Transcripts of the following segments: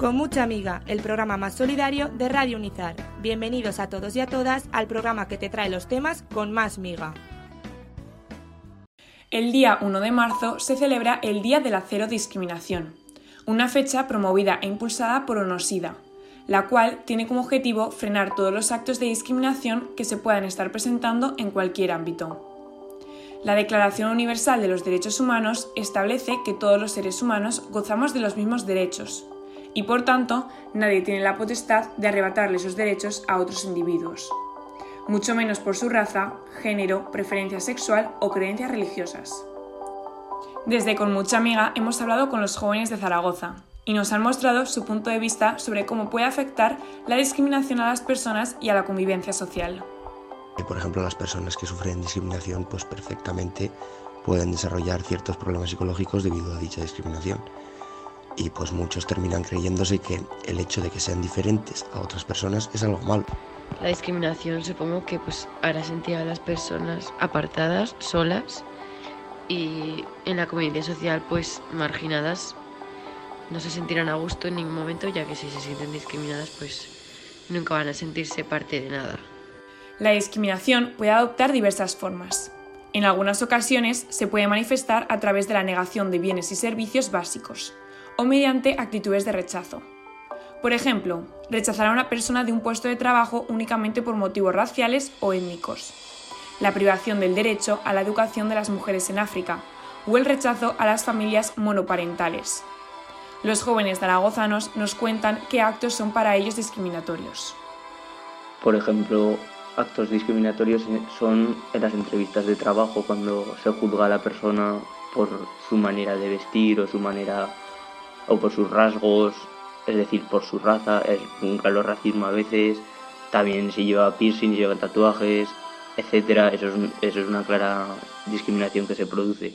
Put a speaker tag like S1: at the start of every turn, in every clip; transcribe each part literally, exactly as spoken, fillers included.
S1: Con mucha amiga, el programa más solidario de Radio Unizar. Bienvenidos a todos y a todas al programa que te trae los temas con más miga.
S2: El día uno de marzo se celebra el Día de la Cero Discriminación, una fecha promovida e impulsada por ONOSIDA, la cual tiene como objetivo frenar todos los actos de discriminación que se puedan estar presentando en cualquier ámbito. La Declaración Universal de los Derechos Humanos establece que todos los seres humanos gozamos de los mismos derechos y, por tanto, nadie tiene la potestad de arrebatarle esos derechos a otros individuos, mucho menos por su raza, género, preferencia sexual o creencias religiosas. Desde Con Mucha Amiga hemos hablado con los jóvenes de Zaragoza y nos han mostrado su punto de vista sobre cómo puede afectar la discriminación a las personas y a la convivencia social.
S3: Por ejemplo, las personas que sufren discriminación pues perfectamente pueden desarrollar ciertos problemas psicológicos debido a dicha discriminación. Y pues muchos terminan creyéndose que el hecho de que sean diferentes a otras personas es algo malo.
S4: La discriminación supongo que pues hará sentir a las personas apartadas, solas y en la convivencia social pues marginadas. No se sentirán a gusto en ningún momento, ya que si se sienten discriminadas pues nunca van a sentirse parte de nada.
S2: La discriminación puede adoptar diversas formas. En algunas ocasiones se puede manifestar a través de la negación de bienes y servicios básicos o mediante actitudes de rechazo. Por ejemplo, rechazar a una persona de un puesto de trabajo únicamente por motivos raciales o étnicos, la privación del derecho a la educación de las mujeres en África o el rechazo a las familias monoparentales. Los jóvenes zaragozanos nos cuentan qué actos son para ellos discriminatorios.
S5: Por ejemplo, actos discriminatorios son en las entrevistas de trabajo cuando se juzga a la persona por su manera de vestir o su manera o por sus rasgos, es decir, por su raza. Es un claro racismo a veces. También si lleva piercing, si lleva tatuajes, etcétera. Eso es, eso es una clara discriminación que se produce.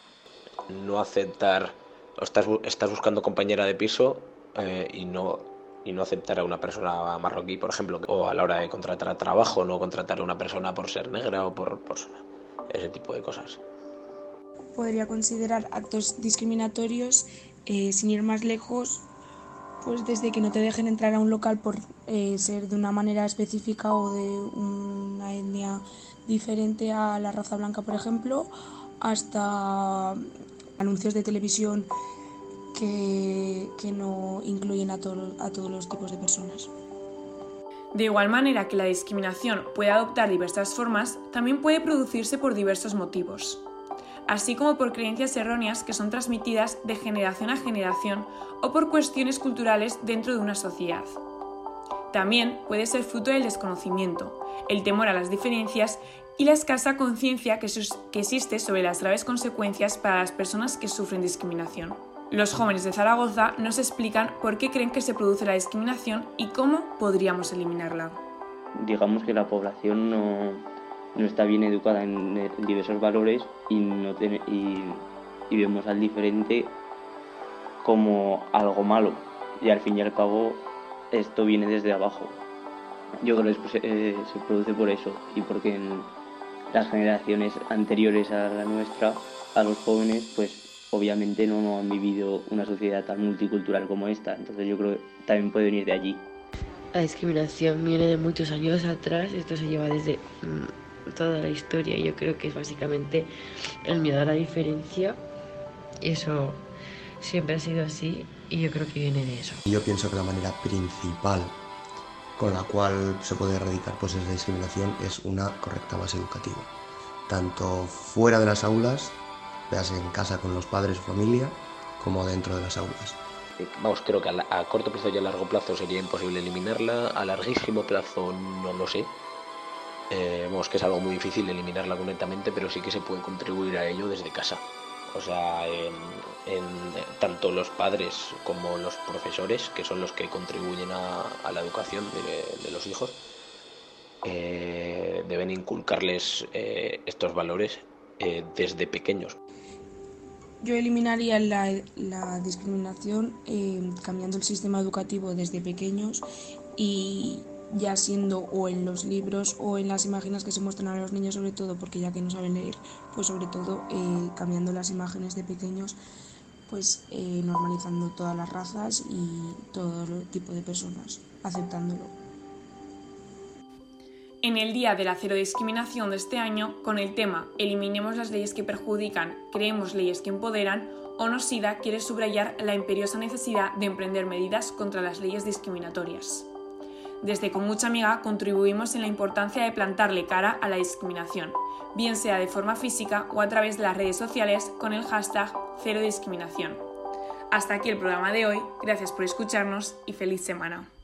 S6: No aceptar, estás, estás buscando compañera de piso eh, y no y no aceptar a una persona marroquí, por ejemplo, o a la hora de contratar a trabajo, no contratar a una persona por ser negra o por, por ese tipo de cosas.
S7: Podría considerar actos discriminatorios, eh, sin ir más lejos, pues desde que no te dejen entrar a un local por eh, ser de una manera específica o de una etnia diferente a la raza blanca, por ejemplo, hasta anuncios de televisión que, que no incluyen a, todo, a todos los tipos de personas.
S2: De igual manera que la discriminación puede adoptar diversas formas, también puede producirse por diversos motivos, así como por creencias erróneas que son transmitidas de generación a generación o por cuestiones culturales dentro de una sociedad. También puede ser fruto del desconocimiento, el temor a las diferencias y la escasa conciencia que, que existe sobre las graves consecuencias para las personas que sufren discriminación. Los jóvenes de Zaragoza nos explican por qué creen que se produce la discriminación y cómo podríamos eliminarla.
S5: Digamos que la población no, no está bien educada en diversos valores y, no tiene, y, y vemos al diferente como algo malo. Y al fin y al cabo esto viene desde abajo. Yo creo que eh, se produce por eso y porque en las generaciones anteriores a la nuestra, a los jóvenes, pues obviamente no, no han vivido una sociedad tan multicultural como esta, entonces yo creo que también puede venir de allí.
S4: La discriminación viene de muchos años atrás, esto se lleva desde mmm, toda la historia. Yo creo que es básicamente el miedo a la diferencia, y eso siempre ha sido así y yo creo que viene de eso.
S3: Yo pienso que la manera principal con la cual se puede erradicar pues, esa discriminación es una correcta base educativa, tanto fuera de las aulas, veas en casa con los padres o familia, como dentro de las aulas.
S6: Vamos, creo que a, la, a corto plazo y a largo plazo sería imposible eliminarla, a larguísimo plazo no lo sé. Eh, vamos, que es algo muy difícil eliminarla completamente, pero sí que se puede contribuir a ello desde casa. O sea, en, en, tanto los padres como los profesores, que son los que contribuyen a, a la educación de, de los hijos, eh, deben inculcarles eh, estos valores eh, desde pequeños.
S7: Yo eliminaría la, la discriminación eh, cambiando el sistema educativo desde pequeños y ya siendo o en los libros o en las imágenes que se muestran a los niños, sobre todo porque ya que no saben leer, pues sobre todo eh, cambiando las imágenes de pequeños pues eh, normalizando todas las razas y todo tipo de personas, aceptándolo.
S2: En el Día de la Cero Discriminación de este año, con el tema Eliminemos las leyes que perjudican, creemos leyes que empoderan, ONOSIDA quiere subrayar la imperiosa necesidad de emprender medidas contra las leyes discriminatorias. Desde Con Mucha Amiga contribuimos en la importancia de plantarle cara a la discriminación, bien sea de forma física o a través de las redes sociales con el hashtag Cero Discriminación. Hasta aquí el programa de hoy, gracias por escucharnos y feliz semana.